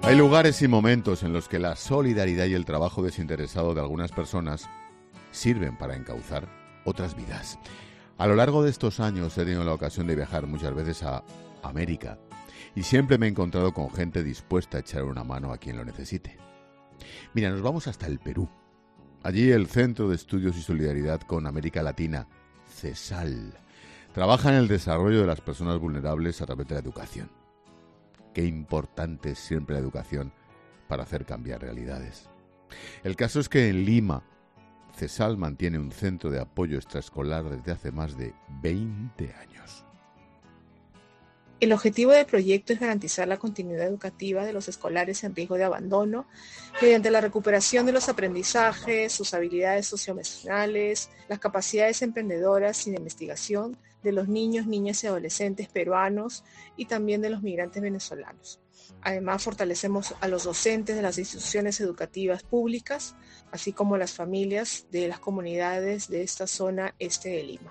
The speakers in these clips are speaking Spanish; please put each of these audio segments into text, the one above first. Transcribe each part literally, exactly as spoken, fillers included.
Hay lugares y momentos en los que la solidaridad y el trabajo desinteresado de algunas personas sirven para encauzar otras vidas. A lo largo de estos años he tenido la ocasión de viajar muchas veces a América y siempre me he encontrado con gente dispuesta a echar una mano a quien lo necesite. Mira, nos vamos hasta el Perú. Allí el Centro de Estudios y Solidaridad con América Latina, CESAL, trabaja en el desarrollo de las personas vulnerables a través de la educación. Qué importante es siempre la educación para hacer cambiar realidades. El caso es que en Lima, CESAL mantiene un centro de apoyo extraescolar desde hace más de veinte años. El objetivo del proyecto es garantizar la continuidad educativa de los escolares en riesgo de abandono mediante la recuperación de los aprendizajes, sus habilidades socioemocionales, las capacidades emprendedoras y de investigación de los niños, niñas y adolescentes peruanos y también de los migrantes venezolanos. Además, fortalecemos a los docentes de las instituciones educativas públicas, así como las familias de las comunidades de esta zona este de Lima.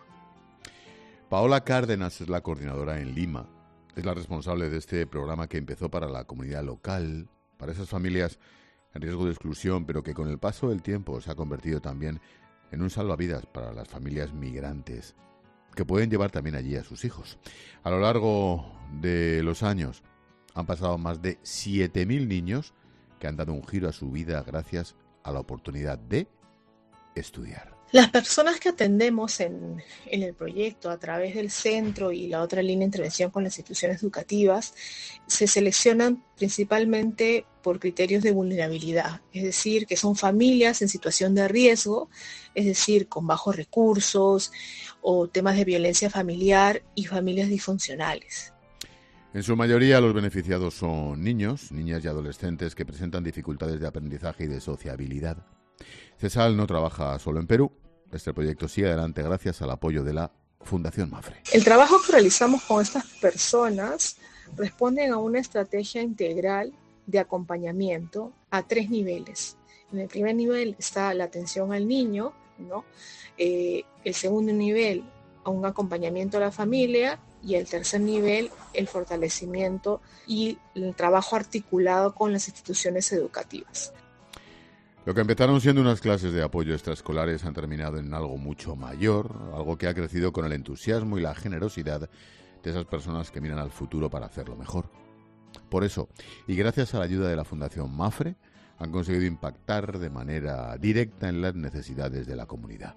Paola Cárdenas es la coordinadora en Lima. Es la responsable de este programa que empezó para la comunidad local, para esas familias en riesgo de exclusión, pero que con el paso del tiempo se ha convertido también en un salvavidas para las familias migrantes, que pueden llevar también allí a sus hijos. A lo largo de los años han pasado más de siete mil niños que han dado un giro a su vida gracias a la oportunidad de estudiar. Las personas que atendemos en, en el proyecto a través del centro y la otra línea de intervención con las instituciones educativas se seleccionan principalmente por criterios de vulnerabilidad, es decir, que son familias en situación de riesgo, es decir, con bajos recursos o temas de violencia familiar y familias disfuncionales. En su mayoría los beneficiados son niños, niñas y adolescentes que presentan dificultades de aprendizaje y de sociabilidad. CESAL no trabaja solo en Perú. Este proyecto sigue adelante gracias al apoyo de la Fundación MAFRE. El trabajo que realizamos con estas personas responde a una estrategia integral de acompañamiento a tres niveles. En el primer nivel está la atención al niño, ¿no? Eh, el segundo nivel, a un acompañamiento a la familia, y el tercer nivel, el fortalecimiento y el trabajo articulado con las instituciones educativas. Lo que empezaron siendo unas clases de apoyo extraescolares han terminado en algo mucho mayor, algo que ha crecido con el entusiasmo y la generosidad de esas personas que miran al futuro para hacerlo mejor. Por eso, y gracias a la ayuda de la Fundación MAFRE, han conseguido impactar de manera directa en las necesidades de la comunidad.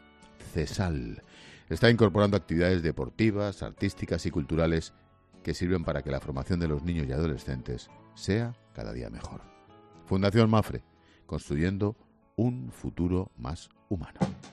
CESAL está incorporando actividades deportivas, artísticas y culturales que sirven para que la formación de los niños y adolescentes sea cada día mejor. Fundación MAFRE, construyendo un futuro más humano.